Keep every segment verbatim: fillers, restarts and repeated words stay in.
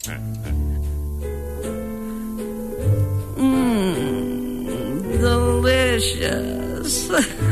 Mmm, delicious.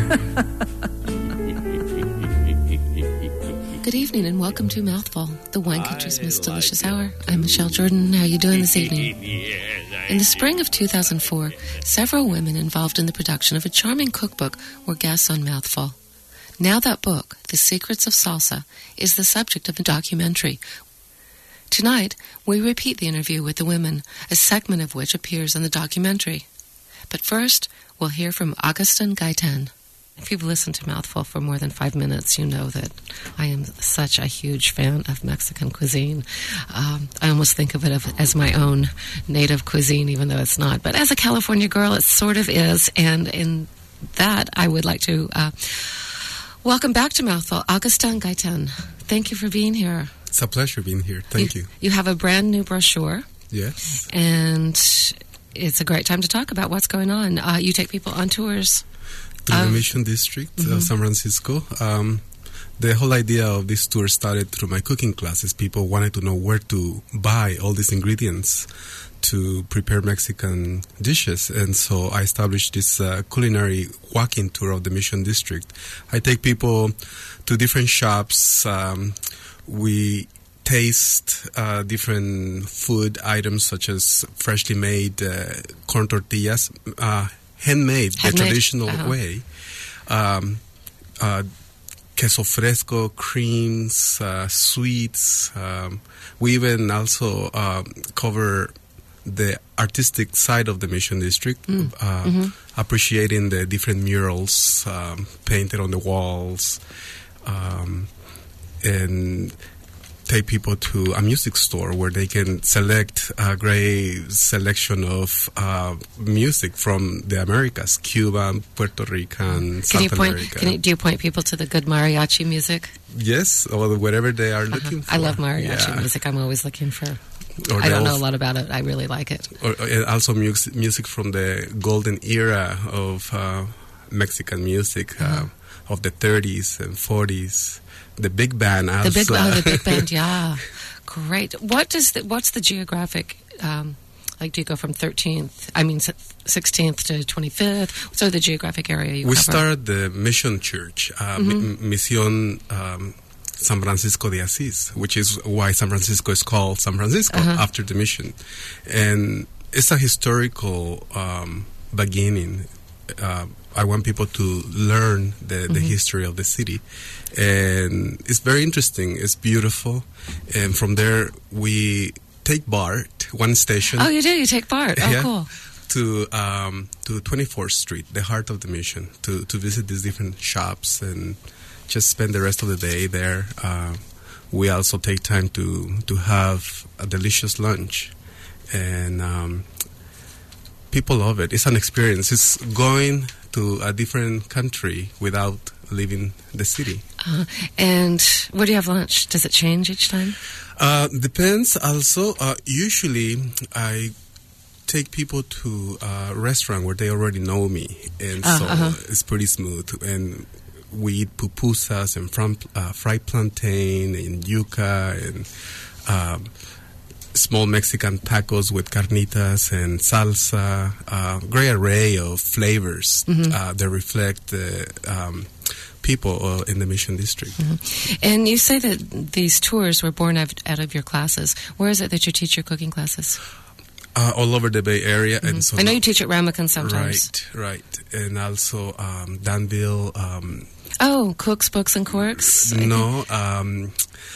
Good evening and welcome to Mouthful, the Wine Country's most delicious hour. I'm Michelle Jordan. How are you doing this evening? In the spring of two thousand four, several women involved in the production of a charming cookbook were guests on Mouthful. Now that book, The Secrets of Salsa, is the subject of a documentary. Tonight, we repeat the interview with the women, a segment of which appears in the documentary. But first, we'll hear from Agustin Gaitan. If you've listened to Mouthful for more than five minutes, you know that I am such a huge fan of Mexican cuisine. Um, I almost think of it as my own native cuisine, even though it's not. But as a California girl, it sort of is. And in that, I would like to uh, welcome back to Mouthful, Agustin Gaitan. Thank you for being here. It's a pleasure being here. Thank you. You, you have a brand new brochure. Yes. And it's a great time to talk about what's going on. Uh, you take people on tours through um, the Mission District mm-hmm. of San Francisco. Um, the whole idea of this tour started through my cooking classes. People wanted to know where to buy all these ingredients to prepare Mexican dishes. And so I established this uh, culinary walking tour of the Mission District. I take people to different shops. Um, we taste uh, different food items such as freshly made uh, corn tortillas, uh, handmade, the handmade. traditional uh-huh. way. Um, uh, queso fresco, creams, uh, sweets. Um, we even also uh, cover the artistic side of the Mission District, mm. uh, mm-hmm. appreciating the different murals um, painted on the walls, um, and take people to a music store where they can select a great selection of uh, music from the Americas, Cuban, Puerto Rican, South can you point, America. Can you, do you point people to the good mariachi music? Yes, or whatever they are uh-huh. looking for. I love mariachi yeah. music. I'm always looking for... Or I don't know a lot about it. I really like it. Or, or also music, music from the golden era of uh, Mexican music, uh-huh. uh, of the thirties and forties. The big band, also. The big, oh, the big band, yeah, great. What does the, what's the geographic? Um, like, do you go from thirteenth? I mean, sixteenth to twenty-fifth. So the geographic area you we cover. start at the Mission Church, uh, mm-hmm. M- Misión um, San Francisco de Asís, which is why San Francisco is called San Francisco uh-huh. after the mission, and it's a historical um, beginning. Uh, I want people to learn the, the mm-hmm. history of the city. And it's very interesting. It's beautiful. And from there, we take BART, one station. Oh, you do? You take BART? Oh, yeah, cool. To, um, to twenty-fourth Street, the heart of the mission, to, to visit these different shops and just spend the rest of the day there. Uh, we also take time to, to have a delicious lunch. And um, people love it. It's an experience. It's going to a different country without leaving the city. Uh, and where do you have lunch? Does it change each time? Uh, depends also. Uh, usually I take people to a restaurant where they already know me. And uh, so uh-huh. it's pretty smooth. And we eat pupusas and from, uh, fried plantain and yuca and um, small Mexican tacos with carnitas and salsa, uh, great array of flavors mm-hmm. uh, that reflect the um, people uh, in the Mission District. Mm-hmm. And you say that these tours were born out, out of your classes. Where is it that you teach your cooking classes? Uh, all over the Bay Area. Mm-hmm. and so I know you teach at Ramekin sometimes. Right, right. And also um, Danville. Um, oh, Cooks, Books, and Corks? No, um...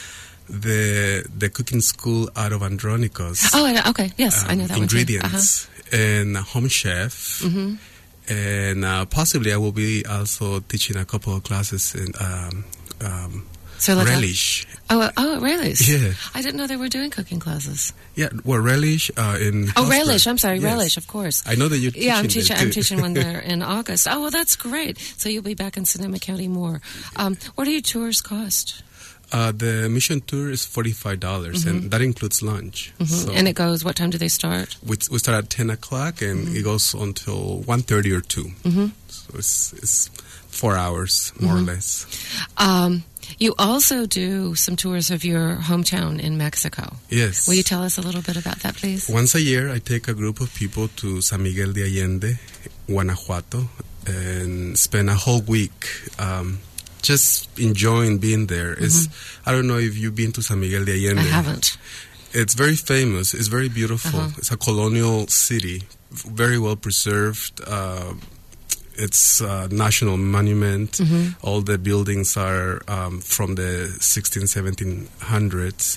The the cooking school out of Andronicos. Oh, I, okay, yes, um, I know that ingredients one too. Uh-huh. and Home Chef, mm-hmm. and uh, possibly I will be also teaching a couple of classes in um, um, so like Relish. A, oh, oh, Relish. Yeah, I didn't know they were doing cooking classes. Yeah, well, Relish uh, in. Oh, Hillsborough. Relish. I'm sorry, yes. Relish. Of course. I know that you're. Yeah, I'm teaching. I'm teaching one there in August. Oh, well, that's great. So you'll be back in Sonoma County more. Um, what do your tours cost? Uh, the mission tour is forty-five dollars, mm-hmm. and that includes lunch. Mm-hmm. So and it goes, what time do they start? We, we start at ten o'clock, and mm-hmm. it goes until one thirty or two. Mm-hmm. So it's, it's four hours, more mm-hmm. or less. Um, You also do some tours of your hometown in Mexico. Yes. Will you tell us a little bit about that, please? Once a year, I take a group of people to San Miguel de Allende, Guanajuato, and spend a whole week um, just enjoying being there. Mm-hmm. It's, I don't know if you've been to San Miguel de Allende. I haven't. It's very famous. It's very beautiful. Uh-huh. It's a colonial city, very well preserved. Uh, it's a national monument. Mm-hmm. All the buildings are um, from the sixteen, seventeen hundreds,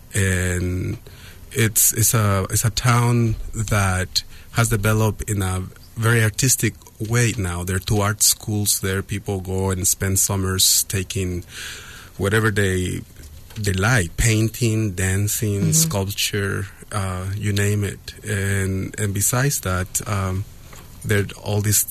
and it's it's a it's a town that has developed in a very artistic way now. There are two art schools there. People go and spend summers taking whatever they they like, painting, dancing, mm-hmm. sculpture, uh, you name it. And and besides that, um, there are all these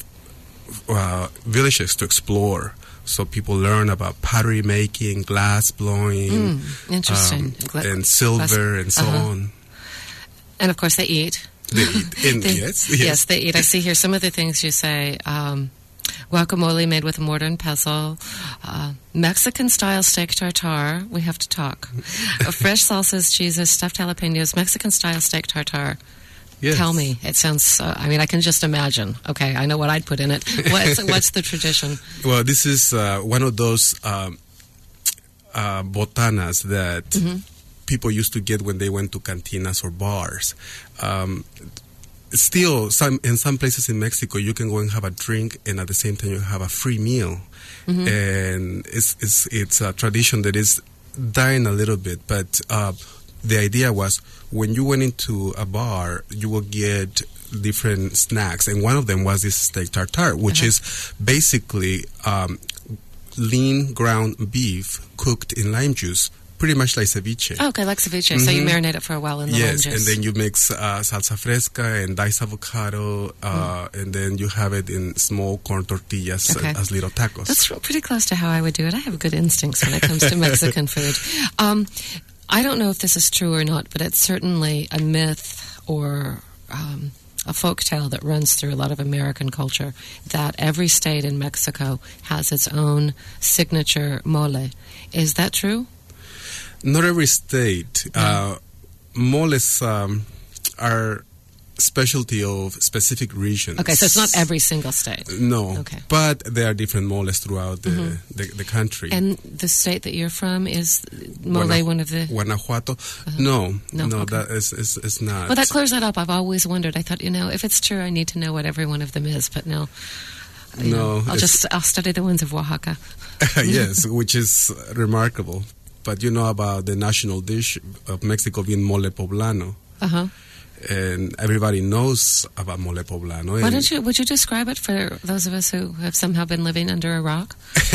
uh, villages to explore. So people learn about pottery making, glass blowing, mm, interesting, um, Gla- and silver, glass. and so uh-huh. on. And of course, they eat. They eat. In, they, yes, yes, yes, they eat. I see here some of the things you say. Um, guacamole made with a mortar and pestle, uh, Mexican-style steak tartare. We have to talk. uh, fresh salsas, cheeses, stuffed jalapenos, Mexican-style steak tartare. Yes. Tell me. It sounds, uh, I mean, I can just imagine. Okay, I know what I'd put in it. What's, what's the tradition? Well, this is uh, one of those um, uh, botanas that mm-hmm. people used to get when they went to cantinas or bars. Um, still, some in some places in Mexico, you can go and have a drink, and at the same time, you have a free meal. Mm-hmm. And it's, it's, it's a tradition that is dying a little bit, but uh, the idea was when you went into a bar, you will get different snacks, and one of them was this steak tartare, which uh-huh. is basically um, lean ground beef cooked in lime juice, pretty much like ceviche. Oh, okay, like ceviche. Mm-hmm. So you marinate it for a while in the yes, lime juice. Yes, and then you mix uh, salsa fresca and diced avocado, uh, mm. and then you have it in small corn tortillas okay. as little tacos. That's pretty close to how I would do it. I have good instincts when it comes to Mexican food. Um, I don't know if this is true or not, but it's certainly a myth or um, a folk tale that runs through a lot of American culture that every state in Mexico has its own signature mole. Is that true? Not every state. No. Uh, moles um, are specialty of specific regions. Okay, so it's not every single state. No, okay. But there are different moles throughout the, mm-hmm. the, the country. And the state that you're from, is mole Guana- one of the... Guanajuato? Uh-huh. No, no, no okay. that is, is, is not. Well, that clears that up. I've always wondered. I thought, you know, if it's true, I need to know what every one of them is, but no. You no. know, I'll just, I'll study the ones of Oaxaca. Yes, which is remarkable. But you know about the national dish of Mexico being mole poblano. Uh-huh. And everybody knows about mole poblano. Why don't you, would you describe it for those of us who have somehow been living under a rock?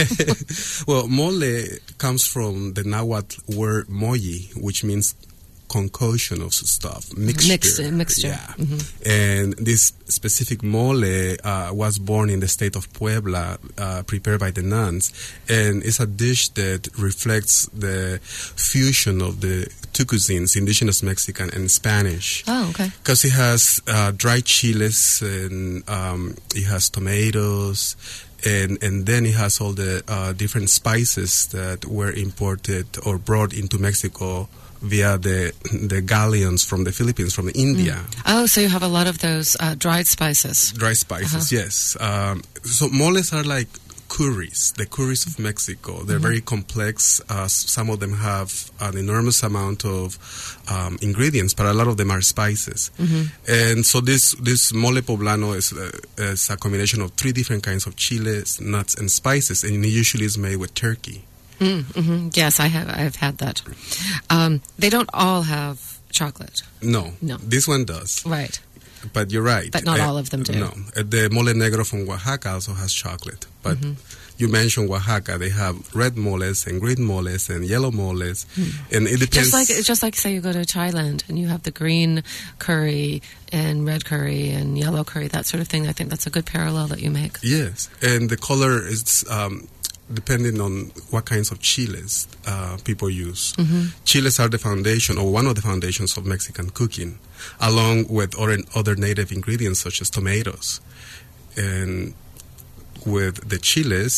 Well, mole comes from the Nahuatl word moyi, which means concoction of stuff, mixture. Mixed, mixture. Yeah. Mm-hmm. And this specific mole uh, was born in the state of Puebla, uh, prepared by the nuns. And it's a dish that reflects the fusion of the two cuisines, indigenous Mexican and Spanish. Oh, okay. Because it has uh, dried chiles, and um, it has tomatoes, and and then it has all the uh, different spices that were imported or brought into Mexico via the the galleons from the Philippines, from India. Mm. Oh, so you have a lot of those uh, dried spices. Dried spices, uh-huh. yes. Um, so moles are like curries, the curries of Mexico. They're mm-hmm. very complex. Uh, some of them have an enormous amount of um, ingredients, but a lot of them are spices. Mm-hmm. And so this this mole poblano is, uh, is a combination of three different kinds of chiles, nuts, and spices, and it usually is made with turkey. Mm, mm-hmm. Yes, I have. I've had that. Um, they don't all have chocolate. No, no. This one does. Right. But you're right. But not uh, all of them do. No. Uh, the mole negro from Oaxaca also has chocolate. But mm-hmm. you mentioned Oaxaca. They have red moles and green moles and yellow moles. Mm. And it depends. Just like, just like, say, you go to Thailand and you have the green curry and red curry and yellow curry, that sort of thing. I think that's a good parallel that you make. Yes. And the color is... Um, depending on what kinds of chiles uh, people use. Mm-hmm. Chiles are the foundation, or one of the foundations of Mexican cooking, along with other, other native ingredients such as tomatoes. And with the chiles,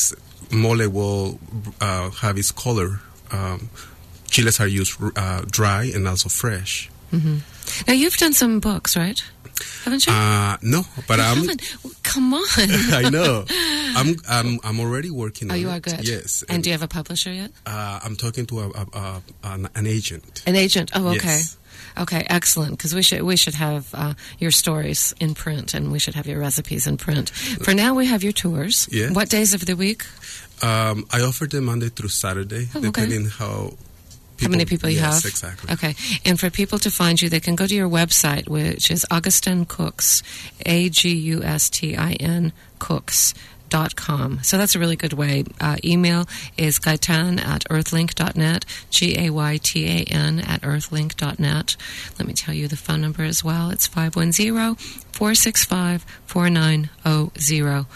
mole will uh, have its color. Um, chiles are used uh, dry and also fresh. Mm-hmm. Now, you've done some books, right? Haven't you? Uh, no, but you I'm... Haven't? Come on. I know. I'm I'm I'm already working oh, on it. you are good. Yes. And, and do you have a publisher yet? Uh, I'm talking to a, a, a, an, an agent. An agent. Oh, okay. Yes. Okay, excellent. Because we should we should have uh, your stories in print, and we should have your recipes in print. For now, we have your tours. Yes. What days of the week? Um, I offer them Monday through Saturday, oh, okay. depending how. People, how many people you yes, have? Yes, exactly. Okay. And for people to find you, they can go to your website, which is Augustin Cooks, A G U S T I N Cooks. Dot com. So that's a really good way. Uh, email is gaytan at earthlink dot net, G A Y T A N at earthlink dot net. Let me tell you the phone number as well. It's five one zero, four six five, four nine zero zero.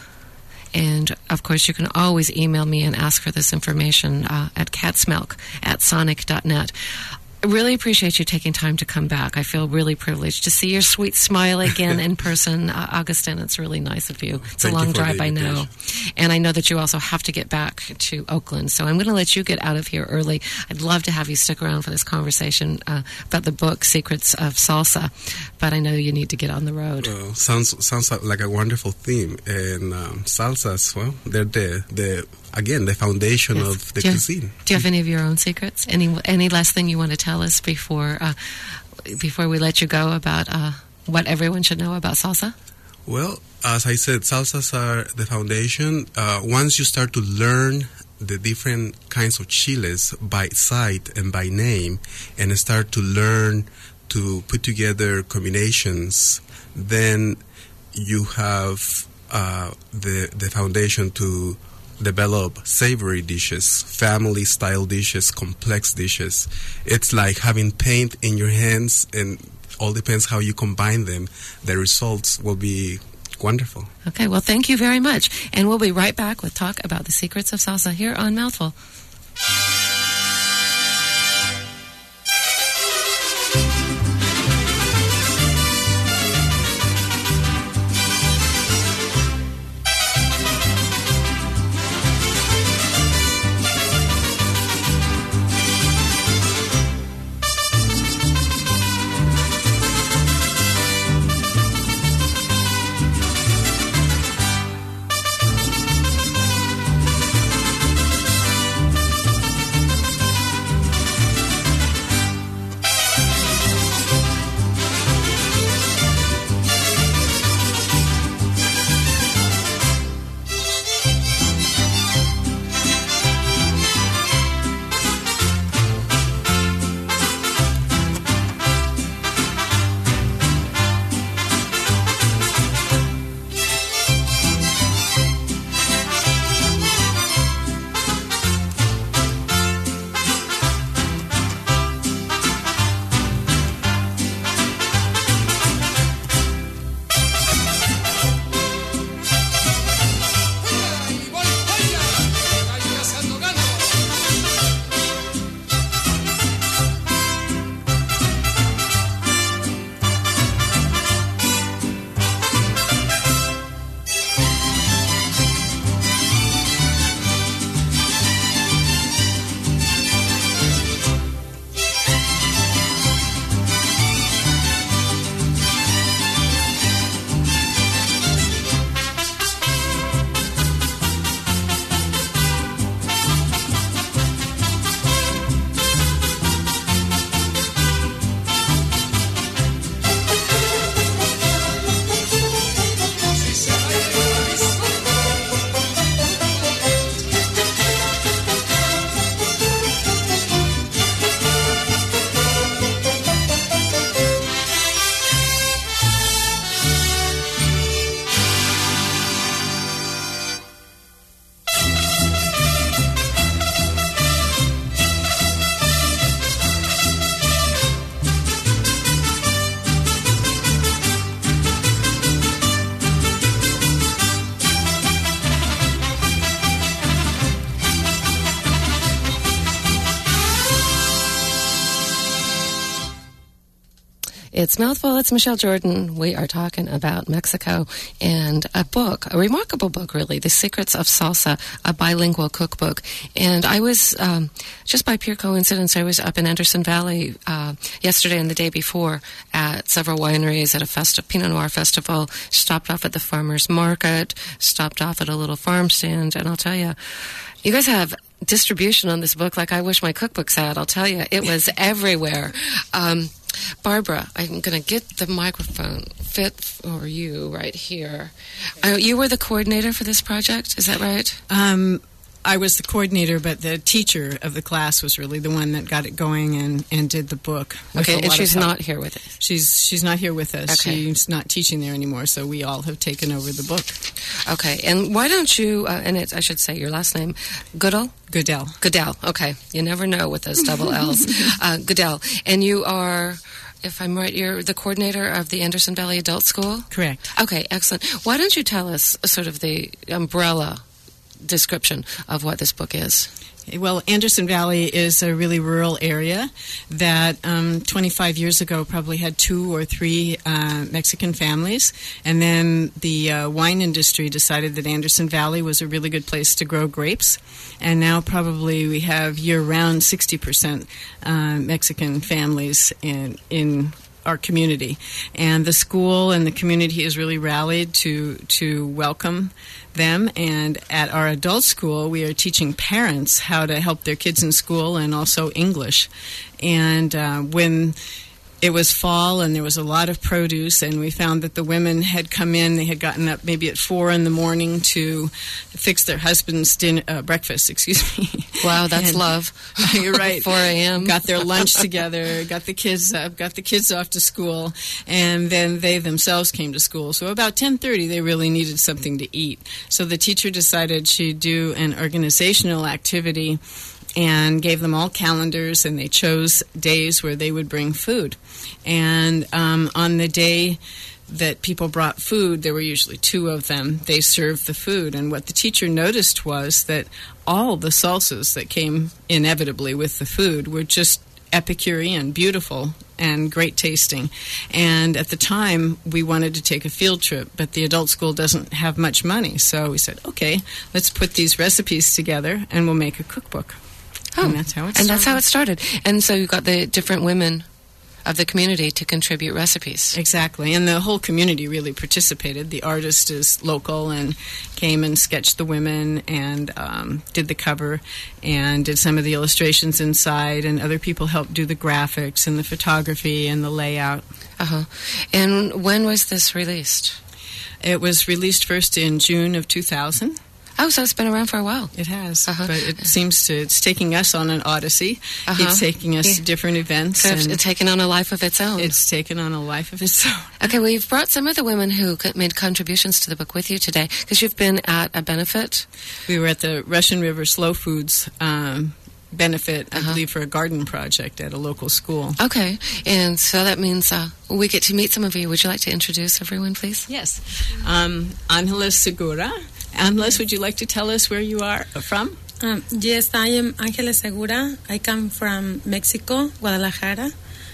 And, of course, you can always email me and ask for this information uh, at catsmilk at sonic dot net. I really appreciate you taking time to come back. I feel really privileged to see your sweet smile again in person. Uh, Augustin, it's really nice of you. It's Thank a long you for drive, the I know. invitation. And I know that you also have to get back to Oakland. So I'm going to let you get out of here early. I'd love to have you stick around for this conversation uh, about the book, Secrets of Salsa. But I know you need to get on the road. Well, sounds sounds like a wonderful theme. And um, salsas, well, they're the, the again, the foundation Yes. of the do you, cuisine. Do you have any of your own secrets? Any any last thing you want to tell us before uh, before we let you go about uh, what everyone should know about salsa? Well, as I said, salsas are the foundation. Uh, once you start to learn the different kinds of chiles by sight and by name, and start to learn to put together combinations, then you have uh, the the foundation to develop savory dishes, family-style dishes, complex dishes. It's like having paint in your hands, and all depends how you combine them. The results will be wonderful. Okay, well, thank you very much. And we'll be right back with talk about the secrets of salsa here on Mouthful. It's Mouthful. It's Michelle Jordan. We are talking about Mexico and a book, a remarkable book, really, The Secrets of Salsa, a bilingual cookbook. And I was, um, just by pure coincidence, I was up in Anderson Valley uh, yesterday and the day before at several wineries at a festi- Pinot Noir festival, stopped off at the farmer's market, stopped off at a little farm stand, and I'll tell you, you guys have distribution on this book like I wish my cookbooks had. I'll tell you, it was everywhere. Um, Barbara, I'm going to get the microphone fit for you right here. Uh, you were the coordinator for this project, is that right? Um, I was the coordinator, but the teacher of the class was really the one that got it going and, and did the book. Okay, and she's not here with us. She's she's not here with us. Okay. She's not teaching there anymore, so we all have taken over the book. Okay, and why don't you, uh, and it's, I should say your last name, Goodall? Goodell. Goodell, okay. You never know with those double L's. uh, Goodell, and you are, if I'm right, you're the coordinator of the Anderson Valley Adult School? Correct. Okay, excellent. Why don't you tell us sort of the umbrella description of what this book is? Well, Anderson Valley is a really rural area that um, twenty-five years ago probably had two or three uh, Mexican families. And then the uh, wine industry decided that Anderson Valley was a really good place to grow grapes. And now probably we have year-round sixty percent uh, Mexican families in in our community. And the school and the community has really rallied to to welcome them. And at our adult school, we are teaching parents how to help their kids in school and also English. And uh, when it was fall and there was a lot of produce, and we found that the women had come in, they had gotten up maybe at four in the morning to fix their husband's din- uh, breakfast, excuse me. Wow, that's and, love. You're right. four a.m. Got their lunch together, got the kids up, got the kids off to school, and then they themselves came to school. So about ten thirty, they really needed something to eat. So the teacher decided she'd do an organizational activity and gave them all calendars, and they chose days where they would bring food. And um, on the day that people brought food, there were usually two of them, they served the food. And what the teacher noticed was that all the salsas that came inevitably with the food were just Epicurean, beautiful, and great tasting. And at the time, we wanted to take a field trip, but the adult school doesn't have much money. So we said, okay, let's put these recipes together and we'll make a cookbook. Oh, and that's how it started. And that's how it started. And so you got the different women of the community to contribute recipes. Exactly. And the whole community really participated. The artist is local and came and sketched the women and um, did the cover and did some of the illustrations inside, and other people helped do the graphics and the photography and the layout. Uh-huh. And when was this released? It was released first in June of two thousand. Oh, so it's been around for a while. It has, uh-huh. but it seems to, it's taking us on an odyssey. Uh-huh. It's taking us yeah. to different events. So and it's taken on a life of its own. It's taken on a life of its own. Okay, well, you've brought some of the women who made contributions to the book with you today, because you've been at a benefit. We were at the Russian River Slow Foods um, benefit, I uh-huh. believe, for a garden project at a local school. Okay, and so that means uh, we get to meet some of you. Would you like to introduce everyone, please? Yes. Um, Angeles Segura. Angeles, would you like to tell us where you are from? Um, yes, I am Angeles Segura. I come from Mexico, Guadalajara.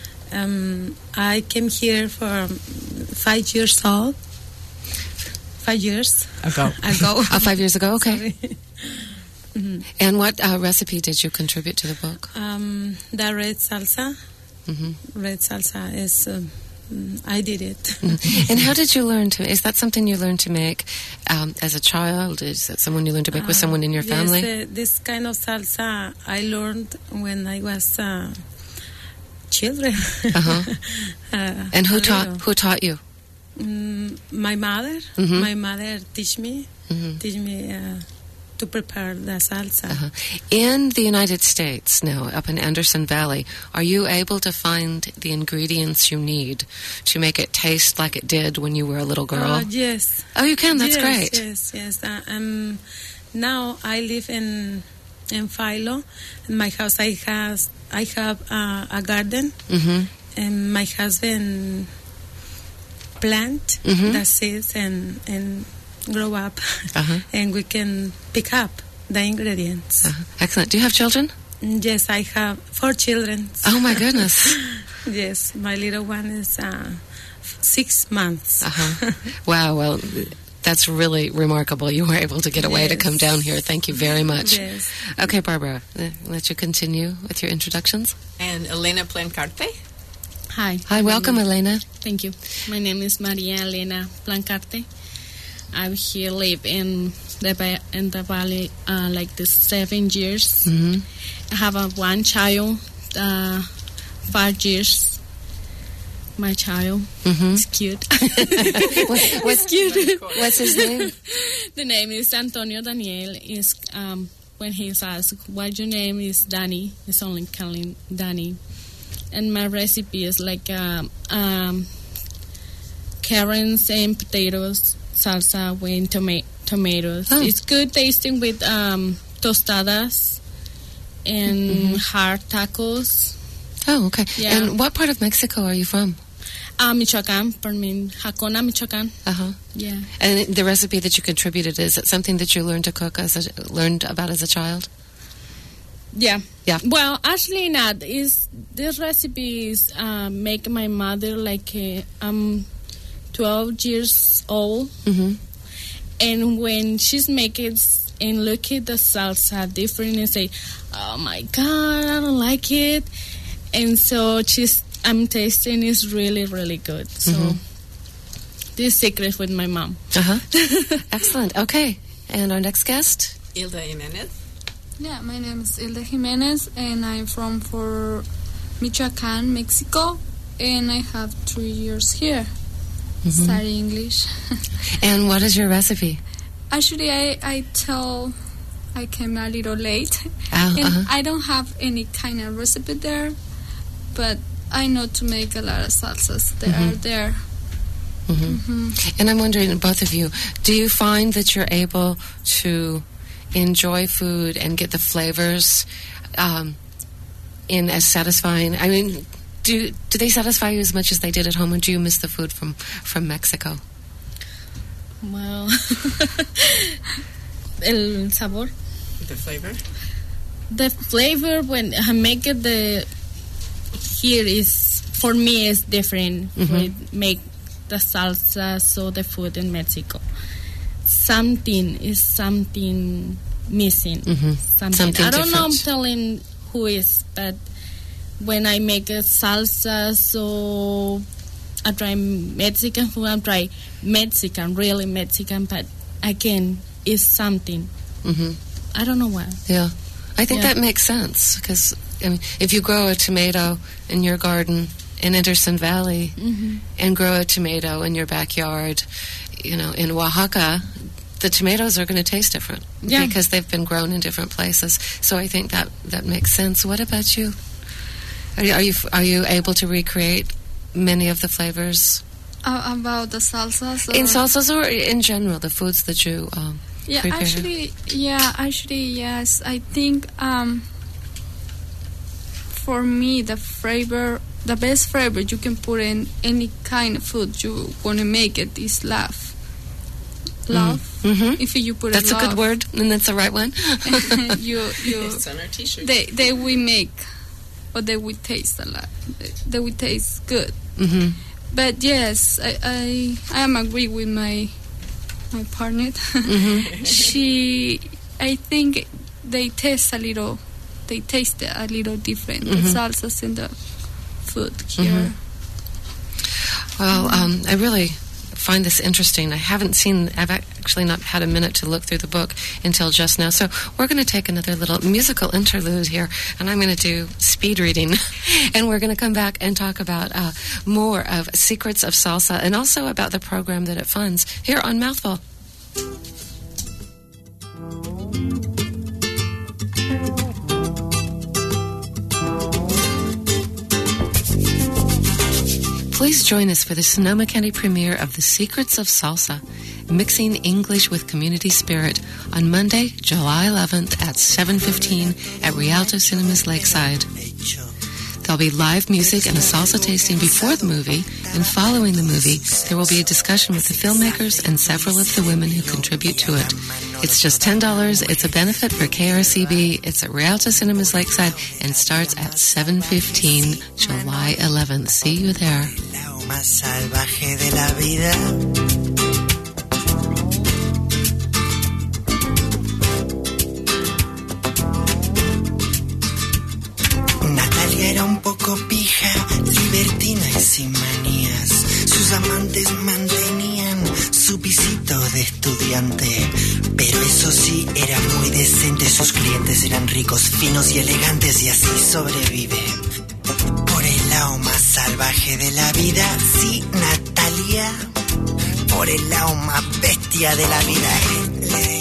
Um, I came here for five years old. Five years ago. ago. Oh, five years ago, okay. mm-hmm. And what uh, recipe did you contribute to the book? Um, the red salsa. Mm-hmm. Red salsa is... Um, I did it. Mm-hmm. And how did you learn to, is that something you learned to make um, as a child? Is that someone you learned to make with uh, someone in your family? Yes, uh, this kind of salsa I learned when I was uh, children. Uh-huh. uh, and who taught little. who taught you? Mm, my mother. Mm-hmm. My mother teach me, mm-hmm. teach me uh, to prepare the salsa. Uh-huh. In the United States now, up in Anderson Valley, are you able to find the ingredients you need to make it taste like it did when you were a little girl? Uh, yes. Oh, you can? That's yes, great. Yes, yes. Uh, um, now I live in in Philo. In my house, I has I have uh, a garden, mm-hmm. and my husband plant mm-hmm. the seeds and and. grow up, uh-huh. and we can pick up the ingredients. Uh-huh. Excellent. Do you have children? Yes, I have four children. Oh, my goodness. Yes, my little one is uh, six months. Uh-huh. Wow, well, that's really remarkable. You were able to get away yes. to come down here. Thank you very much. Yes. Okay, Barbara, uh, let you continue with your introductions. And Elena Plancarte. Hi. Hi, welcome, Elena. Thank you. My name is Maria Elena Plancarte. I here live in the in the valley uh, like this seven years. Mm-hmm. I have a one child, uh, five years. My child mm-hmm. is cute. what, what's cute? What's his name? The name is Antonio Daniel. Is um, when he's asked what your name is, Danny. It's only calling Danny. And my recipe is like um, um, carrots and potatoes. Salsa with toma- tomatoes. Oh. It's good tasting with um, tostadas and mm-hmm. hard tacos. Oh, okay. Yeah. And what part of Mexico are you from? Uh, Michoacan, I mean, Jacona, Michoacan. Uh-huh. Yeah. And the recipe that you contributed, is it something that you learned to cook, as a, learned about as a child? Yeah. Yeah. Well, actually not. Is this recipe is uh, make my mother like uh, um. twelve years old, mm-hmm. and when she's making and look at the salsa different and say, oh my God, I don't like it. And so she's, I'm tasting is really, really good. So mm-hmm. this secret with my mom. Uh-huh. Excellent. Okay. And our next guest? Hilda Jimenez. Yeah, my name is Hilda Jimenez, and I'm from for Michoacan, Mexico, and I have three years here. Mm-hmm. Study English. And what is your recipe? Actually, I, I tell I came a little late. Oh, and uh-huh. I don't have any kind of recipe there, but I know to make a lot of salsas that mm-hmm. are there. Mm-hmm. Mm-hmm. And I'm wondering, both of you, do you find that you're able to enjoy food and get the flavors um, in as satisfying? I mean, Do do they satisfy you as much as they did at home, or do you miss the food from, from Mexico? Well, el sabor. The flavor? The flavor when I make it the here is for me is different. Mm-hmm. We make the salsa, so the food in Mexico. Something is something missing. Mm-hmm. Something. something I don't different. know. I'm telling who is, but. When I make a salsa, so I try Mexican food, I try Mexican, really Mexican, but again, it's something. Mm-hmm. I don't know why. Yeah. I think yeah. that makes sense, because I mean, if you grow a tomato in your garden in Anderson Valley mm-hmm. and grow a tomato in your backyard, you know, in Oaxaca, the tomatoes are going to taste different yeah. because they've been grown in different places. So I think that, that makes sense. What about you? Are you, are you are you able to recreate many of the flavors? Uh, about the salsas? In salsas or in general, the foods that you um, yeah, prepare? actually, yeah, actually, yes. I think um, for me, the flavor, the best flavor you can put in any kind of food you want to make it is love. Love. Mm-hmm. If you put that's it love, a good word, and that's the right one. you you. It's on our T-shirt. They they will make. But they will taste a lot. They will taste good. Mm-hmm. But yes, I, I I am agree with my my partner. Mm-hmm. She, I think they taste a little. They taste a little different. Mm-hmm. The salsas in the food here. Mm-hmm. Well, um, I really find this interesting. I haven't seen, I've actually not had a minute to look through the book until just now. So we're going to take another little musical interlude here, and I'm going to do speed reading. And we're going to come back and talk about uh, more of Secrets of Salsa and also about the program that it funds here on Mouthful. Please join us for the Sonoma County premiere of The Secrets of Salsa, Mixing English with Community Spirit, on Monday, July eleventh at seven fifteen at Rialto Cinemas Lakeside. There'll be live music and a salsa tasting before the movie, and following the movie, there will be a discussion with the filmmakers and several of the women who contribute to it. It's just ten dollars. It's a benefit for K R C B. It's at Rialto Cinemas Lakeside and starts at seven fifteen, July eleventh. See you there. Más salvaje de la vida. Natalia era un poco pija, libertina y sin manías. Sus amantes mantenían su pisito de estudiante, pero eso sí, era muy decente. Sus clientes eran ricos, finos y elegantes, y así sobrevive. Por el lado más salvaje de la vida, sí, Natalia. Por el lado más bestia de la vida.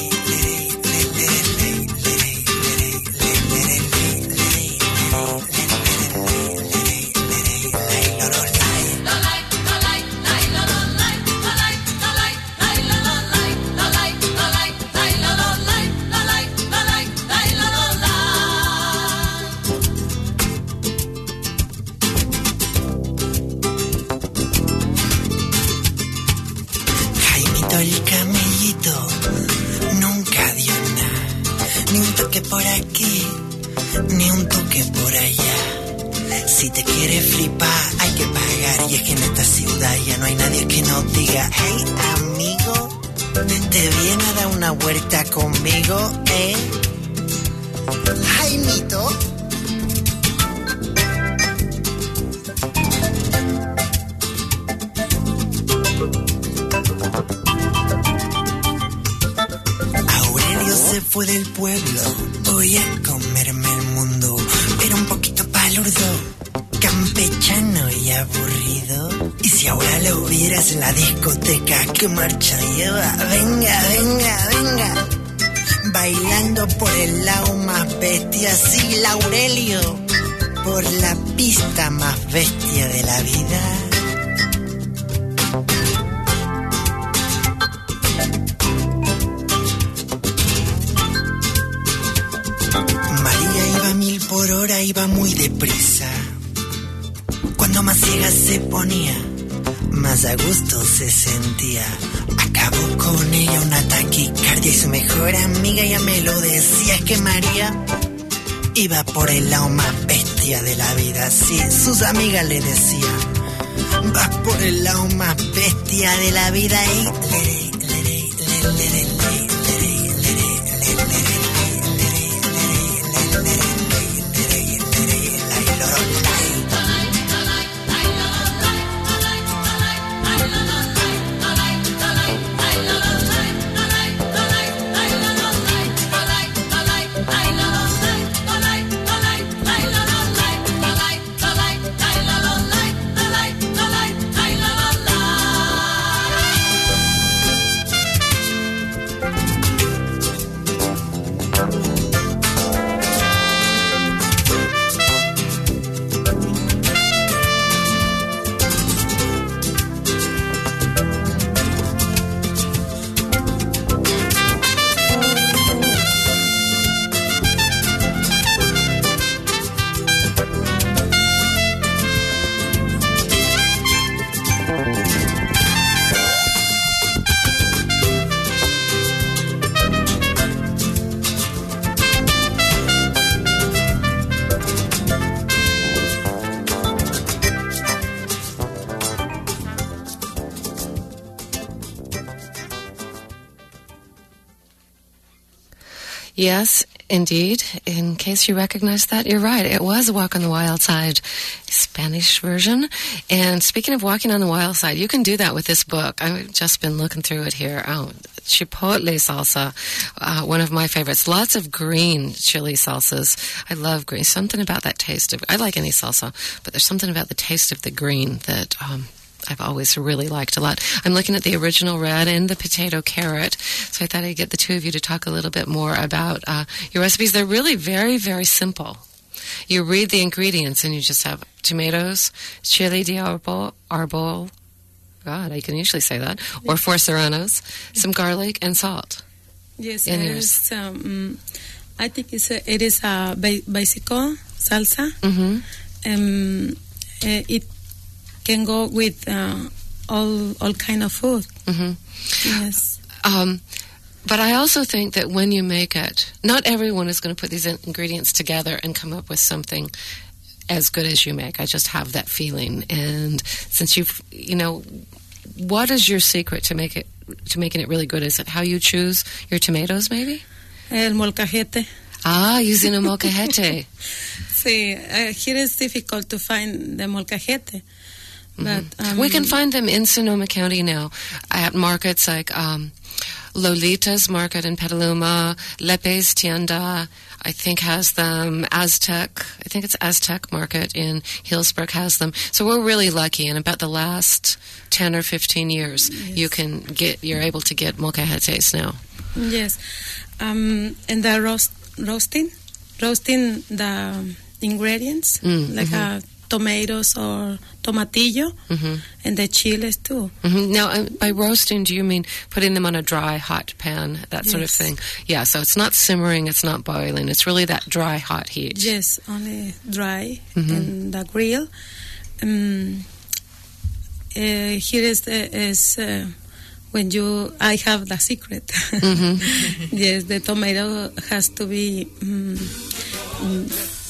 El camellito nunca dio nada, ni un toque por aquí, ni un toque por allá. Si te quieres flipar hay que pagar, y es que en esta ciudad ya no hay nadie que nos diga: hey amigo, te viene a dar una vuelta conmigo, eh. Jaimito. Se fue del pueblo, voy a comerme el mundo. Era un poquito palurdo, campechano y aburrido. Y si ahora lo vieras en la discoteca, ¿qué marcha lleva? Venga, venga, venga. Bailando por el lado más bestia, sí, Laurelio. Por la pista más bestia de la vida. Por hora iba muy deprisa. Cuando más ciega se ponía, más a gusto se sentía. Acabó con ella una taquicardia y su mejor amiga ya me lo decía. Es que María iba por el lado más bestia de la vida. Sí, sus amigas le decían: vas por el lado más bestia de la vida. Y le, le, le, le, le, le, le. Yes, indeed. In case you recognize that, you're right. It was Walk on the Wild Side, Spanish version. And speaking of walking on the wild side, you can do that with this book. I've just been looking through it here. Oh, Chipotle salsa, uh, one of my favorites. Lots of green chili salsas. I love green. Something about that taste of, I like any salsa, but there's something about the taste of the green that um, I've always really liked a lot. I'm looking at the original red and the potato carrot, so I thought I'd get the two of you to talk a little bit more about uh, your recipes. They're really very, very simple. You read the ingredients and you just have tomatoes, chili de arbol, arbol, God, I can usually say that, or four serranos, some garlic and salt. Yes, it is, um, I think it's a, it is a basic salsa. Mm-hmm. um, uh, it can go with uh, all all kind of food. Mm-hmm. Yes. Um, but I also think that when you make it, not everyone is going to put these in- ingredients together and come up with something as good as you make. I just have that feeling. And since you've, you know, what is your secret to make it to making it really good? Is it how you choose your tomatoes, maybe? El molcajete. Ah, using a molcajete. See, uh, here it's difficult to find the molcajete. But um, we can find them in Sonoma County now at markets like um, Lolita's Market in Petaluma, Lepe's Tienda, I think has them. Aztec, I think it's Aztec Market in Hillsburg has them. So we're really lucky. In about the last ten or fifteen years, yes. you can get, you're able to get molcajetes now. Yes, um, and the roast, roasting, roasting the ingredients Mm, like mhm. uh, tomatoes or tomatillo, Mhm. and the chiles too. Mm-hmm. Now, uh, by roasting, do you mean putting them on a dry, hot pan, that sort of Yes. thing? Yeah, so it's not simmering, it's not boiling. It's really that dry, hot heat. Yes, only dry Mhm. in the grill. Um, uh, here is the, is uh, when you I have the secret. Mhm. Yes, the tomato has to be um, um,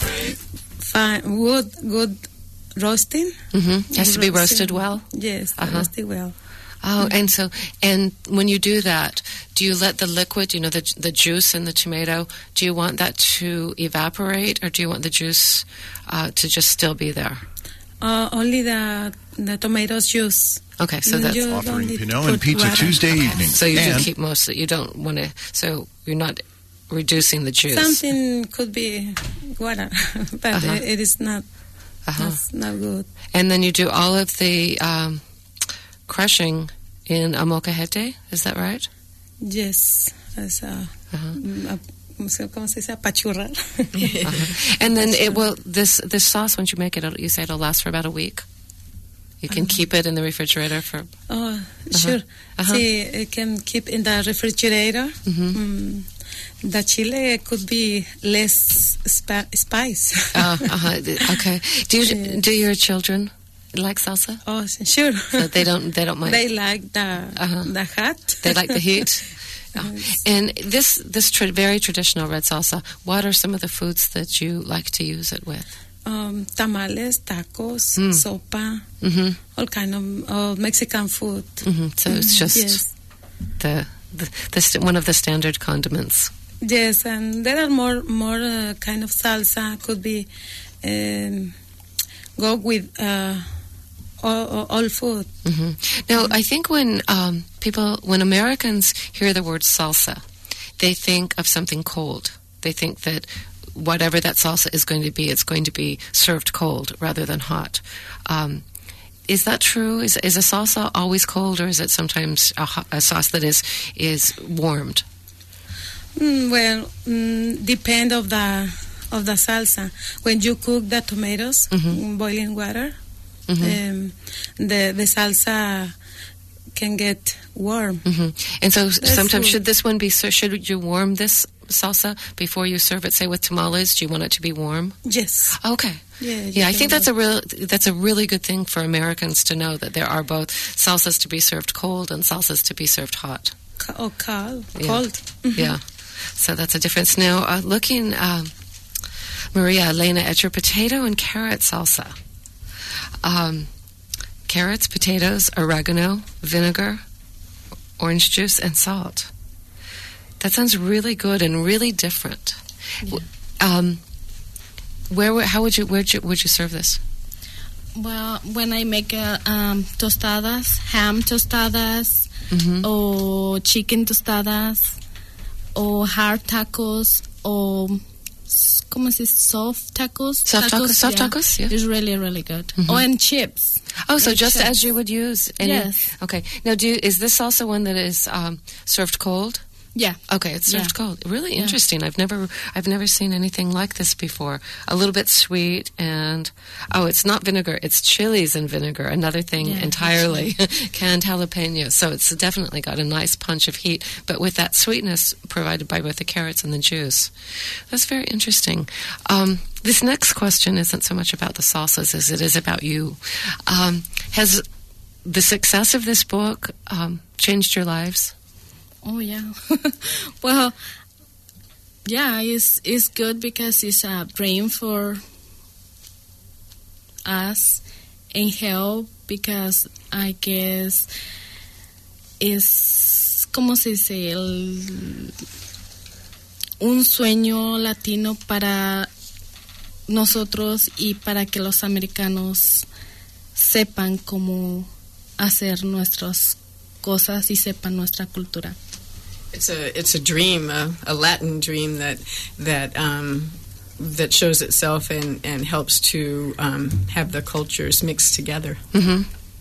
fine, good, good roasting. Mm-hmm. Has to be Roasting. roasted well? Yes, Uh-huh. roasted well. Oh, and so, and when you do that, do you let the liquid, you know, the the juice in the tomato, do you want that to evaporate, or do you want the juice uh, to just still be there? Uh, only the the tomatoes juice. Okay, so that's You Offering don't Pinot put and Pizza water. Tuesday evening. so you and do keep most. You don't want to. So you're not reducing the juice. Something could be water, but Uh-huh. it, it is not. Uh-huh. That's not good. And then you do all of the um, crushing in a molcajete. Is that right? Yes, as a, Uh-huh. a ¿cómo se dice? Apachurrar. Uh-huh. And then it will. This this sauce, once you make it, it'll, you say it'll last for about a week. You can Uh-huh. keep it in the refrigerator for. Oh, sure. Uh-huh. See, it can keep in the refrigerator. Mhm. Mm, the chile could be less spa- spice. uh, uh-huh. Okay. Do you, do your children like salsa? Oh, sure. So they don't. They don't mind. They like the Uh-huh. the hot. They like the heat. Oh. Yes. And this this tra- very traditional red salsa. What are some of the foods that you like to use it with? Um, tamales, tacos, Mm. sopa, Mm-hmm. all kind of, of Mexican food. Mm-hmm. So it's just Yes. the the, the st- one of the standard condiments. Yes, and there are more more uh, kind of salsa. Could be um, go with uh, all, all- all food. Mm-hmm. Now, I think when um, people, when Americans hear the word salsa, they think of something cold. They think that whatever that salsa is going to be, it's going to be served cold rather than hot. Um, is that true? Is is a salsa always cold, or is it sometimes a, hot, a sauce that is is warmed? Mm, well, mm, depend of the of the salsa. When you cook the tomatoes, Mhm. in boiling water, Mhm. um, the the salsa can get warm. hmm And so sometimes true. should this one be, so should you warm this salsa before you serve it, say with tamales? Do you want it to be warm? Yes. Okay. Yeah. you Yeah, I can think that's go- a real that's a really good thing for Americans to know, that there are both salsas to be served cold and salsas to be served hot. Ca- oh, cold. Yeah. Cold. Mhm. Yeah. So that's a difference. Now, uh, looking, um, Maria Elena, at your potato and carrot salsa. Um, carrots, potatoes, oregano, vinegar, orange juice, and salt. That sounds really good and really different. W- Um, where, would- how would you, where'd you, would you serve this? Well, when I make uh, um, tostadas, ham tostadas, Mm-hmm. or chicken tostadas, or hard tacos, or s- ¿cómo se dice? Soft tacos. Soft tacos, soft yeah. tacos, yeah. It's really, really good. Mhm. Oh, and chips. Oh, so Like just chips. as you would use any. Yes. Okay. Now, do you, is this also one that is um, served cold? Yeah. Okay, it's served Yeah. cold. Really Yeah. interesting. I've never I've never seen anything like this before. A little bit sweet and oh, it's not vinegar, it's chilies and vinegar. Another thing Yeah, entirely. Canned jalapeno. So it's definitely got a nice punch of heat, but with that sweetness provided by both the carrots and the juice. That's very interesting. Um, this next question isn't so much about the salsas as it is about you. Um, has the success of this book um, changed your lives? Oh yeah. Well, yeah, it's it's good because it's a brain for us and help because I guess es como se dice el, un sueño latino para nosotros y para que los americanos sepan cómo hacer nuestras cosas y sepan nuestra cultura. It's a it's a dream, a, a Latin dream that that um, that shows itself and, and helps to um, have the cultures mixed together. Mm-hmm.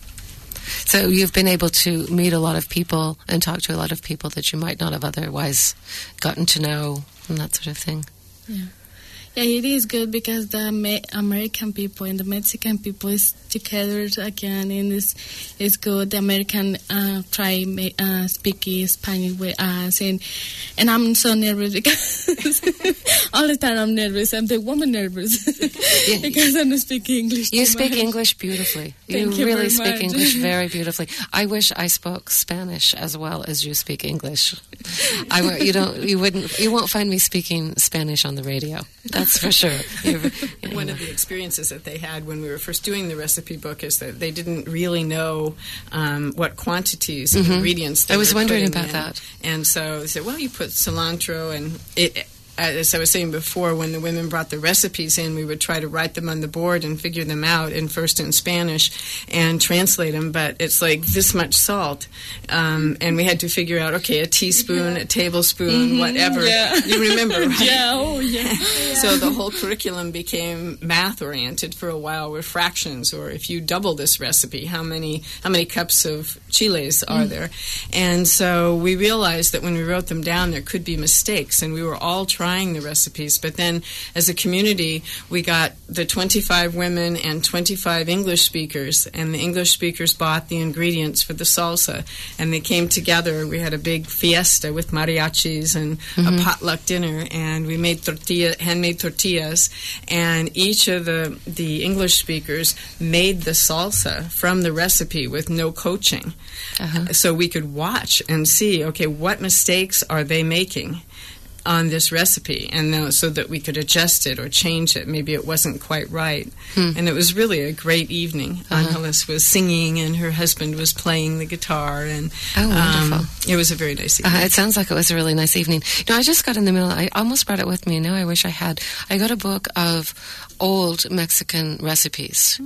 So you've been able to meet a lot of people and talk to a lot of people that you might not have otherwise gotten to know and that sort of thing. Yeah. Yeah, it is good because the Ma- American people and the Mexican people is together again, and it's, it's good. The American uh, try uh, speaking Spanish with us, and and I'm so nervous because all the time I'm nervous. I'm the woman nervous Yeah. because I don't speak English. You too speak much. English beautifully. You Thank you really very speak much. English very beautifully. I wish I spoke Spanish as well as you speak English. I w- you don't you wouldn't you won't find me speaking Spanish on the radio. That's for sure. You're, you know. One of the experiences that they had when we were first doing the recipe book is that they didn't really know um, what quantities of Mhm. ingredients they I was were wondering putting about in. that. And so they said, well, you put cilantro and it. As I was saying before, when the women brought the recipes in, we would try to write them on the board and figure them out, and first in Spanish and translate them. But it's like this much salt, um, and we had to figure out, okay, a teaspoon, a tablespoon, whatever. Yeah. You remember, right? Yeah, oh yeah. So the whole curriculum became math-oriented for a while with fractions, or if you double this recipe, how many how many cups of chiles are there? And so we realized that when we wrote them down, there could be mistakes, and we were all trying the recipes. But then as a community, we got the twenty-five women and twenty-five English speakers, and the English speakers bought the ingredients for the salsa, and they came together. We had a big fiesta with mariachis and Mhm. a potluck dinner, and we made tortilla, handmade tortillas, and each of the, the English speakers made the salsa from the recipe with no coaching. Uh-huh. So we could watch and see, okay, what mistakes are they making on this recipe, and uh, so that we could adjust it or change it. Maybe it wasn't quite right. Hmm. And it was really a great evening. Uh-huh. Angeles was singing, and her husband was playing the guitar, and Oh, wonderful. um, it was a very nice evening. Uh, it sounds like it was a really nice evening. You know, I just got in the middle. I almost brought it with me. Now I wish I had. I got a book of old Mexican recipes.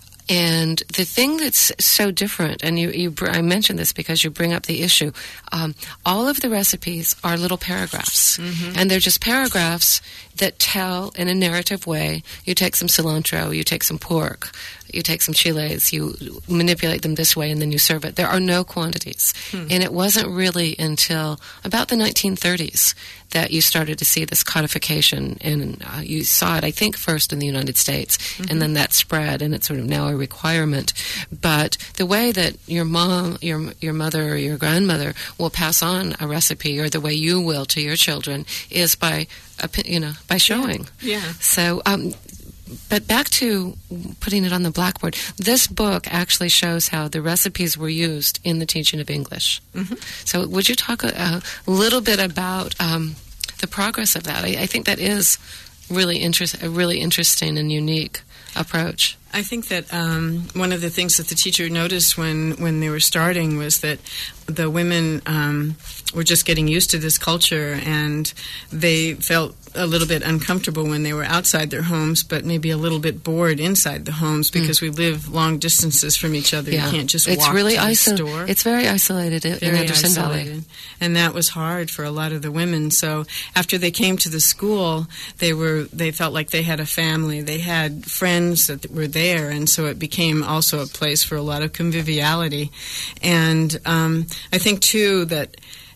And the thing that's so different, and you, you, br- I mentioned this because you bring up the issue, um, all of the recipes are little paragraphs. And they're just paragraphs that tell in a narrative way. You take some cilantro, you take some pork, you take some chiles, you manipulate them this way, and then you serve it. There are no quantities. And it wasn't really until about the nineteen thirties that you started to see this codification, and uh, you saw it, I think, first in the United States, and then that spread, and it's sort of now a requirement. But the way that your mom, your your mother, or your grandmother will pass on a recipe, or the way you will to your children, is by, uh, you know, by showing. Yeah. So, um, but back to putting it on the blackboard, this book actually shows how the recipes were used in the teaching of English. Mm-hmm. So would you talk a, a little bit about um, the progress of that? I, I think that is really interest, a really interesting and unique approach. I think that um, one of the things that the teacher noticed when, when they were starting was that the women um, were just getting used to this culture, and they felt a little bit uncomfortable when they were outside their homes, but maybe a little bit bored inside the homes because mm. we live long distances from each other. Yeah. You can't just it's walk really to the iso- store. It's very isolated in very Anderson isolated. Valley. And that was hard for a lot of the women. So after they came to the school, they were they felt like they had a family. They had friends that were there, and so it became also a place for a lot of conviviality. And um, I think, too, that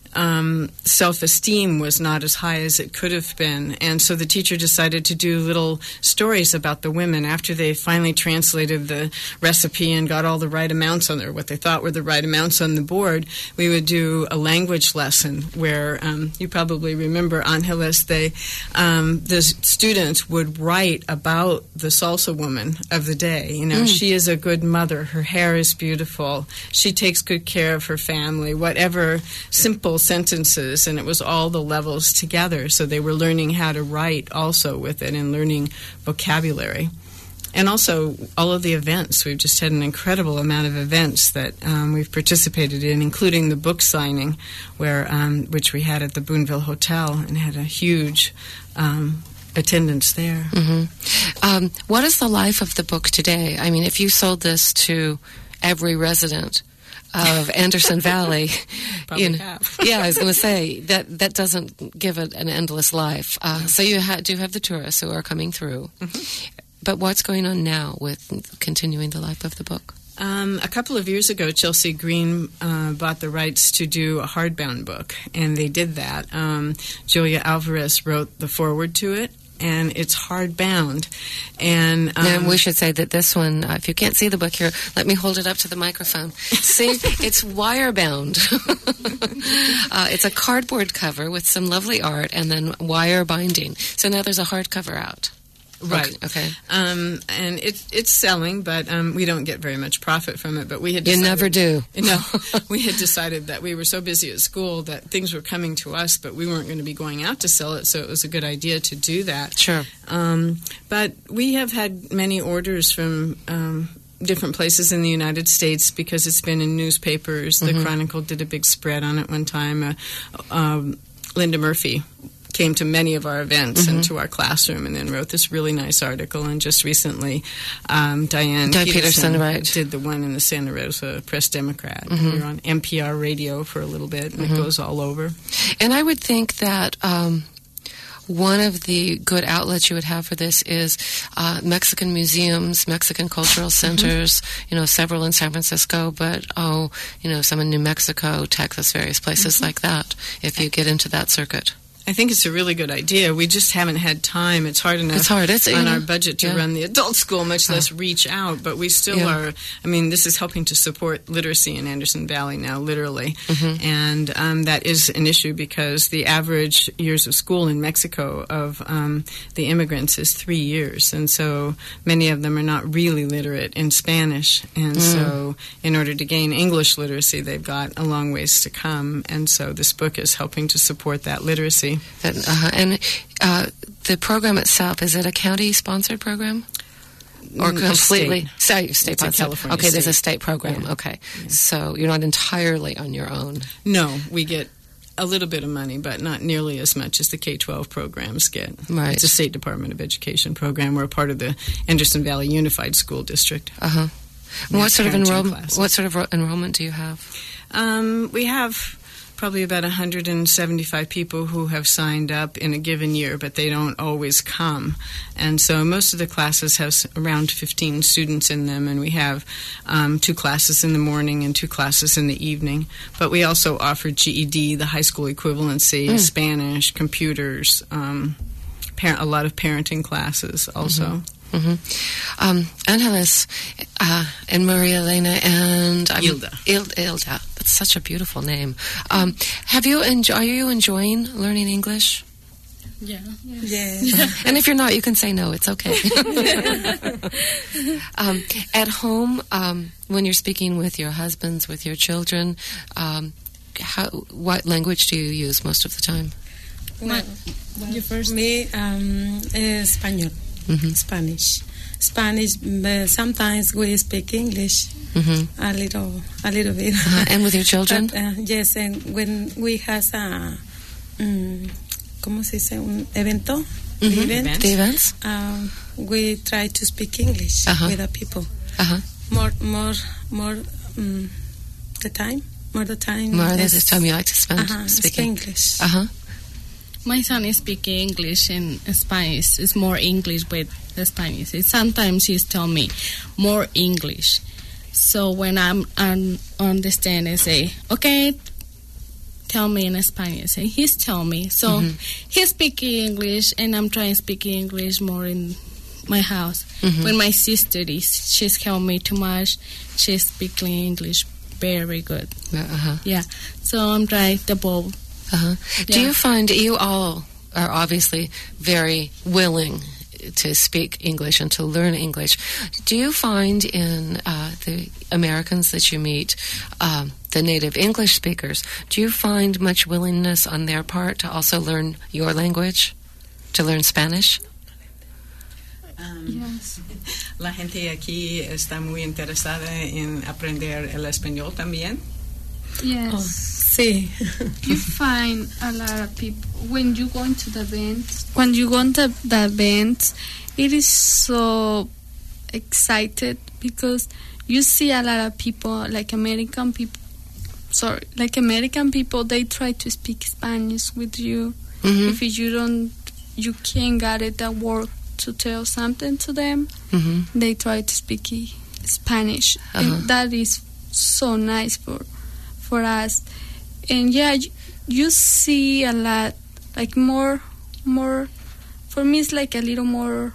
um, self-esteem was not as high as it could have been. And so the teacher decided to do little stories about the women after they finally translated the recipe and got all the right amounts on there, what they thought were the right amounts on the board. We would do a language lesson where um, you probably remember, Angeles, they, um, the students would write about the salsa woman of the day. You know, mm. she is a good mother. Her hair is beautiful. She takes good care of her family. Whatever simple sentences, and it was all the levels together. So they were learning how to write also with it and learning vocabulary. And also all of the events. We've just had an incredible amount of events that um, we've participated in, including the book signing, where um, which we had at the Boonville Hotel, and had a huge um, attendance there. Mm-hmm. Um, what is the life of the book today? I mean, if you sold this to every resident of Anderson Valley, you know, yeah, I was going to say that that doesn't give it an endless life. Uh, so you ha- do have the tourists who are coming through. Mm-hmm. But what's going on now with continuing the life of the book? Um, a couple of years ago, Chelsea Green uh, bought the rights to do a hardbound book, and they did that. Um, Julia Alvarez wrote the foreword to it, and it's hardbound. And, um, and we should say that this one, uh, if you can't see the book here, let me hold it up to the microphone. See, it's wire-bound. uh, it's a cardboard cover with some lovely art and then wire binding. So now there's a hardcover out. Right. Okay. okay. Um, and it, it's selling, but um, we don't get very much profit from it. But we had decided, you never do. No, we had decided that we were so busy at school that things were coming to us, but we weren't going to be going out to sell it. So it was a good idea to do that. Sure. Um, but we have had many orders from Um, different places in the United States because it's been in newspapers. The mm-hmm. Chronicle did a big spread on it one time. Uh, um, Linda Murphy came to many of our events mm-hmm. and to our classroom, and then wrote this really nice article. And just recently, um, Diane Di Peterson, Peterson right. did the one in the Santa Rosa Press Democrat. Mm-hmm. We were on N P R radio for a little bit, and mm-hmm. it goes all over. And I would think that Um one of the good outlets you would have for this is uh, Mexican museums, Mexican cultural centers, mm-hmm. you know, several in San Francisco, but, oh, you know, some in New Mexico, Texas, various places mm-hmm. like that, if you get into that circuit. I think it's a really good idea. We just haven't had time. It's hard enough it's hard. It's, on know, our budget to yeah. run the adult school, much less oh. reach out. But we still yeah. are. I mean, this is helping to support literacy in Anderson Valley now, literally. Mm-hmm. And um, that is an issue because the average years of school in Mexico of um, the immigrants is three years. And so many of them are not really literate in Spanish. And mm. so in order to gain English literacy, they've got a long ways to come. And so this book is helping to support that literacy. That, uh, and uh, the program itself, is it a county-sponsored program? Or completely? State, state state California Okay, state. There's a state program. Yeah. Okay. Yeah. So you're not entirely on your own. No, we get a little bit of money, but not nearly as much as the K twelve programs get. Right. It's a State Department of Education program. We're a part of the Anderson Valley Unified School District. Uh-huh. What sort, of enroll- classes. what sort of ro- enrollment do you have? Um, we have probably about one hundred seventy-five people who have signed up in a given year, but they don't always come. And so most of the classes have around fifteen students in them, and we have um, two classes in the morning and two classes in the evening. But we also offer G E D, the high school equivalency, mm. Spanish, computers, um, par- a lot of parenting classes also. Mm-hmm. Mm-hmm. Um, Angeles uh, and Maria Elena and um, Ilda. Il- Ilda. That's such a beautiful name. Um, have you enjo- Are you enjoying learning English? Yeah. Yes. yes. And if you're not, you can say no. It's okay. um, at home, um, when you're speaking with your husbands, with your children, um, how, what language do you use most of the time? Well, well you first. Me, um, Español. Mm-hmm. Spanish, Spanish. But sometimes we speak English mm-hmm. a little, a little bit. Uh, and with your children? But, uh, yes, and when we have a, um, ¿cómo se dice? Un evento, mm-hmm. event, the events. Um, we try to speak English uh-huh. with the people. Uh-huh. More, more, more. Um, the time, more the time. More the time you like to spend uh-huh, speaking English. Uh huh. My son is speaking English and Spanish. It's more English with the Spanish. It, sometimes he's telling me more English. So when I'm un- understand, I say, okay, tell me in Spanish, and he's telling me. So mm-hmm. he's speaking English, and I'm trying to speak English more in my house. Mm-hmm. When my sister is, she's helping me too much. She's speaking English very good. Uh-huh. Yeah. So I'm trying the both. Uh-huh. Yeah. Do you find you all are obviously very willing to speak English and to learn English? Do you find in uh, the Americans that you meet, um, the native English speakers, do you find much willingness on their part to also learn your language, to learn Spanish? Um, yes. La gente aquí está muy interesada en aprender el español también. Yes. Oh, sí. You find a lot of people when you go into the events. When you go into the events, it is so excited because you see a lot of people, like American people. Sorry, like American people, they try to speak Spanish with you. Mm-hmm. If you don't, you can't get it at work to tell something to them. Mm-hmm. They try to speak Spanish, uh-huh. and that is so nice for. for us. And yeah, you, you see a lot, like more, more, for me it's like a little more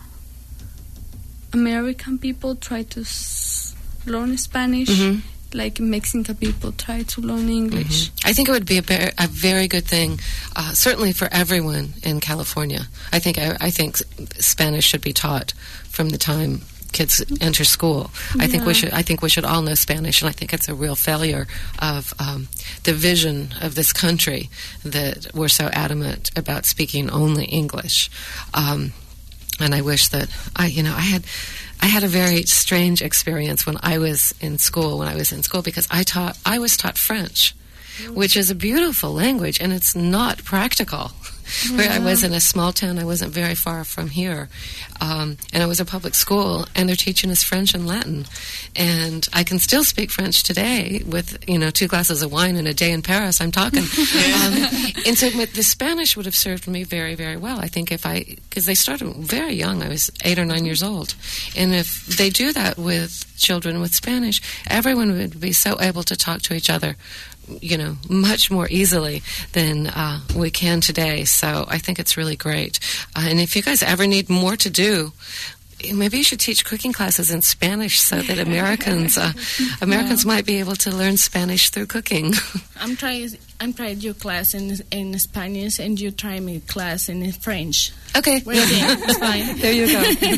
American people try to s- learn Spanish, mm-hmm. like Mexican people try to learn English. Mm-hmm. I think it would be a, be- a very good thing, uh, certainly for everyone in California. I think I, I think Spanish should be taught from the time kids enter school. I yeah. think we should. I think we should all know Spanish, and I think it's a real failure of um, the vision of this country that we're so adamant about speaking only English. Um, and I wish that I, you know, I had, I had a very strange experience when I was in school. When I was in school, because I taught, I was taught French, which is a beautiful language, and it's not practical. Where I was in a small town, I wasn't very far from here, um, and it was a public school, and they're teaching us French and Latin, and I can still speak French today with, you know, two glasses of wine and a day in Paris. I'm talking, um, and so the Spanish would have served me very, very well. I think if I, because they started very young, I was eight or nine years old, and if they do that with children with Spanish, everyone would be so able to talk to each other, you know, much more easily than uh, we can today. So I think it's really great. Uh, and if you guys ever need more to do, maybe you should teach cooking classes in Spanish so that Americans uh, Americans might be able to learn Spanish through cooking. I'm trying. I'm trying your class in in Spanish, and you try me class in French. Okay, well, yeah, it's fine. There you go.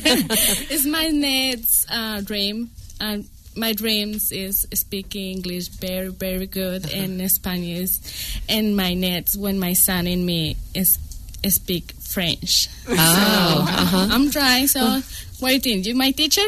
It's my next uh, dream. And my dreams is speaking English very, very good, uh-huh. and Spanish. And my next, when my son and me is speak French. Oh, so uh-huh. I'm trying. So, what do you think? You my teacher?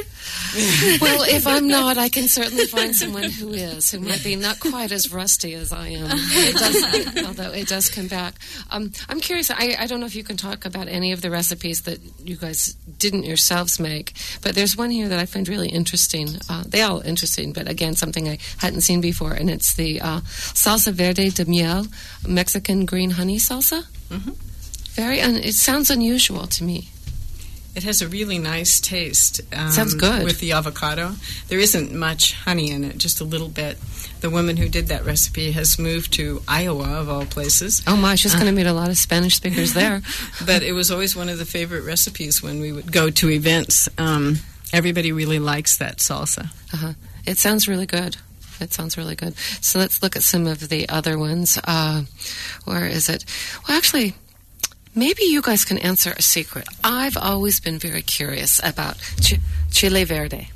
Well, if I'm not, I can certainly find someone who is, who might be not quite as rusty as I am. It does, although it does come back. Um, I'm curious. I, I don't know if you can talk about any of the recipes that you guys didn't yourselves make, but there's one here that I find really interesting. Uh, they all interesting, but again, something I hadn't seen before, and it's the uh, salsa verde de miel, Mexican green honey salsa. Mm-hmm. Very. Un- it sounds unusual to me. It has a really nice taste. Um, Sounds good. With the avocado. There isn't much honey in it, just a little bit. The woman who did that recipe has moved to Iowa, of all places. Oh, my, she's uh, going to meet a lot of Spanish speakers there. But it was always one of the favorite recipes when we would go to events. Um, everybody really likes that salsa. Uh-huh. It sounds really good. It sounds really good. So let's look at some of the other ones. Uh, where is it? Well, actually, maybe you guys can answer a secret. I've always been very curious about ch- chile verde.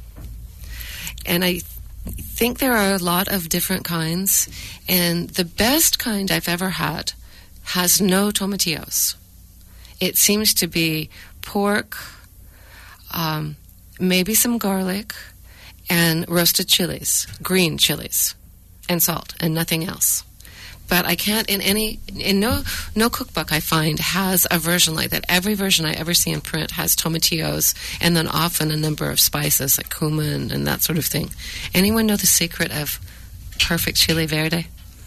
And I th- think there are a lot of different kinds. And the best kind I've ever had has no tomatillos. It seems to be pork, um, maybe some garlic, and roasted chilies, green chilies, and salt, and nothing else. But I can't, in any, in no no cookbook I find has a version like that. Every version I ever see in print has tomatillos and then often a number of spices like cumin and that sort of thing. Anyone know the secret of perfect chile verde?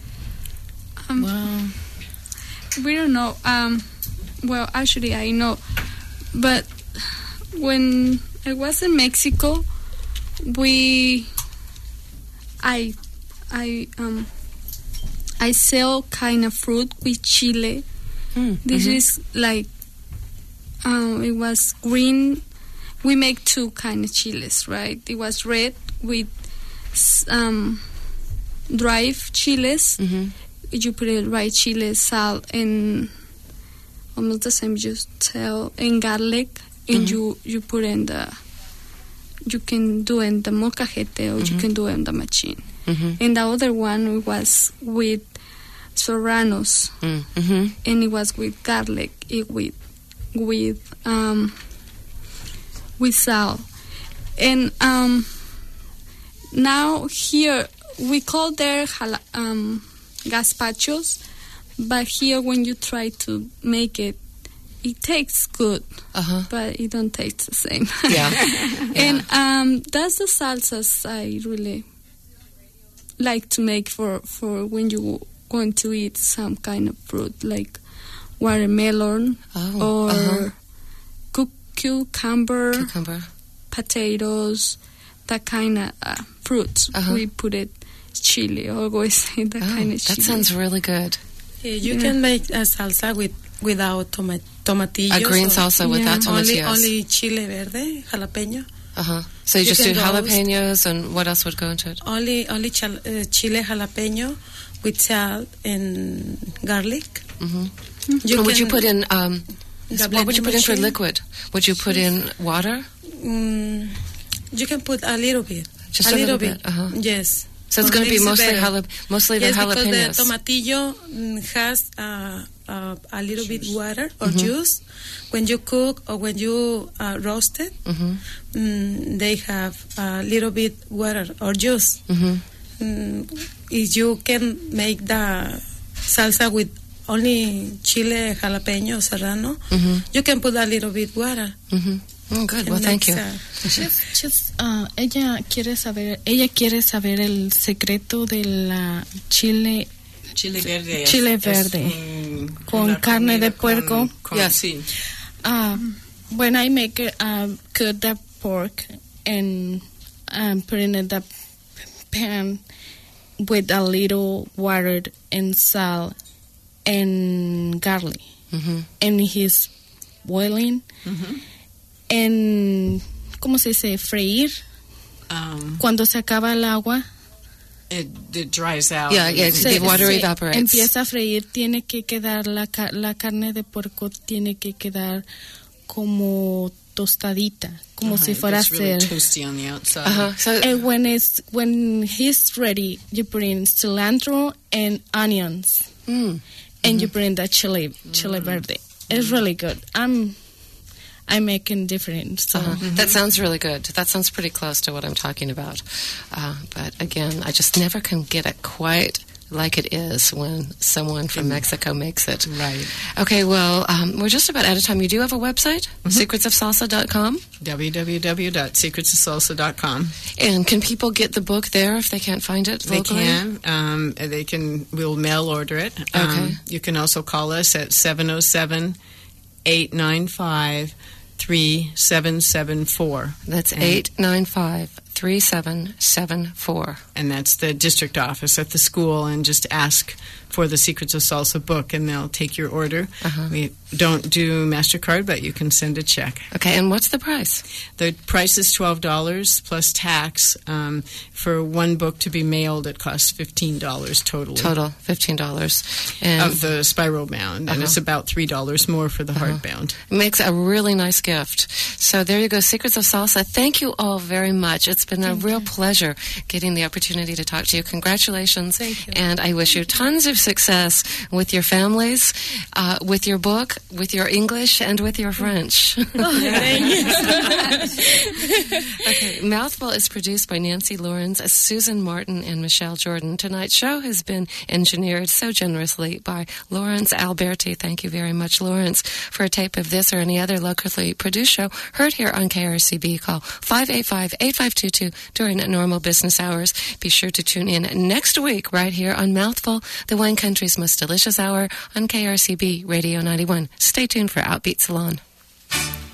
Um, wow. We don't know. Um, well, actually, I know. But when I was in Mexico, we, I, I, um, I I sell kind of fruit with chile. Mm, this mm-hmm. is like um, it was green. We make two kind of chiles, right? It was red with um, dried chiles. Mm-hmm. You put it right chile, salt, and almost the same. You tell and garlic, and Mm-hmm. you you put in the. You can do in the molcajete, or Mm-hmm. you can do it in the machine. Mm-hmm. And the other one was with serranos, Mm-hmm. and it was with garlic, it with with um with salt. And um now here we call their jala, um gazpachos, but here when you try to make it, it tastes good, Uh-huh. but it don't taste the same. Yeah. And um, that's the salsas I really like to make for, for when you going to eat some kind of fruit, like watermelon Oh, or uh-huh. cu- cucumber, Cucumber. potatoes, that kind of uh, fruits. Uh-huh. We put it chili, always say that Oh, kind of that chili. sounds really good. Yeah, you Yeah. can make a salsa with without toma- tomatillos. A green or- salsa without Yeah. Only, tomatillos. only chile verde, jalapeño. Uh-huh. So you, You just do can roast. jalapenos, and what else would go into it? Only only chal- uh, chile jalapeño with salt and garlic. Mm-hmm. You would you can- put in, um, The what would you blending put in for machine? liquid? Would you put in water? Mm, you can put a little bit. Just a little bit, uh-huh. Yes. So it's going to be Makes it mostly better. jala- mostly the Yes, jalapenos. because the tomatillo mm, has uh, uh, a little bit water or Mm-hmm. juice. When you cook or when you uh, roast it, Mm-hmm. mm, they have a little bit water or juice. Mm-hmm. Mm, if you can make the salsa with only chile, jalapeño, serrano, Mm-hmm. you can put a little bit water. Mm-hmm. Oh, good. And Well, thank you. makes, uh, Chef, chef, ah, ella quiere saber, ella quiere saber el secreto de la chile Chile verde. es- Chile es verde. un- Con una carne de comida con- puerco. con- Yes. sí. Uh, when I make it, um, cook the pork and um, put it in the pan with a little water and salt and garlic, Mm-hmm. and he's boiling. Mhm. And ¿cómo se dice? Freír. Um, Cuando se acaba el agua, it, it dries out. Yeah, yeah, It's- the water se evaporates. empieza a freír, tiene que quedar la, ca- la carne de puerco tiene que quedar como tostadita, como uh-huh, si fuera a it's really ser. toasty on the outside. Uh-huh. So, And when it's when he's ready, you put in cilantro and onions, mm, and you put in the chili chili verde. It's really good. I'm I'm making different. So uh-huh. That sounds really good. That sounds pretty close to what I'm talking about. Uh, but again, I just never can get it quite like it is when someone from Mexico makes it. Right. Okay, well, um, we're just about out of time. You do have a website, secrets of salsa dot com. w w w dot secrets of salsa dot com. And can people get the book there if they can't find it They locally? can. Um, they can. We'll mail order it. Um, Okay. You can also call us at seven oh seven, eight nine five, three seven seven four. That's And- eight nine five, three seven seven four. And that's the district office at the school, and just ask for the Secrets of Salsa book, and they'll take your order. Uh-huh. We don't do MasterCard, but you can send a check. Okay, and what's the price? The price is twelve dollars plus tax. Um, for one book to be mailed, it costs fifteen dollars totally. Total, fifteen dollars. And Of the spiral bound, and Uh-huh. it's about three dollars more for the hardbound. it makes a really nice gift. So there you go, Secrets of Salsa. Thank you all very much. It's been a real pleasure getting the opportunity to talk to you. Congratulations. Thank you. And I wish you tons of success with your families, uh, with your book, with your English, and with your French. Okay, Mouthful is produced by Nancy Lawrence, Susan Martin, and Michelle Jordan. Tonight's show has been engineered so generously by Lawrence Alberti. Thank you very much, Lawrence. For a tape of this or any other locally produced show heard here on K R C B, call five eight five, eight five two two during normal business hours. Be sure to tune in next week right here on Mouthful, the wine country's most delicious hour on K R C B Radio ninety-one. Stay tuned for Outbeat Salon.